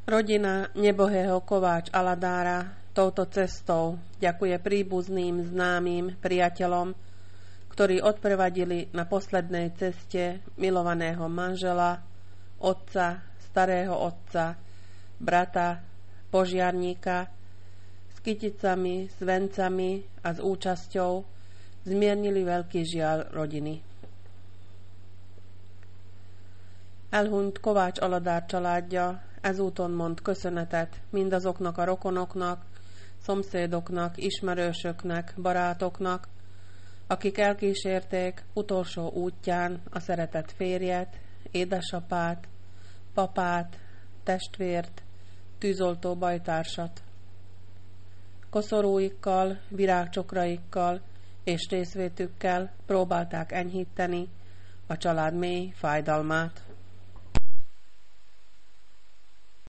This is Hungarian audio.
Rodina nebohého Kováč Aladára touto cestou ďakuje príbuzným, známym, priateľom, ktorí odprevadili na poslednej ceste milovaného manžela, otca, starého otca, brata, požiarníka, s kyticami, s vencami a s účasťou zmiernili veľký žiaľ rodiny. Elhunyt Kovács Aladár családja ezúton mond köszönetet mindazoknak a rokonoknak, szomszédoknak, ismerősöknek, barátoknak, akik elkísérték utolsó útján a szeretett férjet, édesapát, papát, testvért, tűzoltó bajtársat. Koszorúikkal, virágcsokraikkal és részvétükkel próbálták enyhíteni a család mély fájdalmát.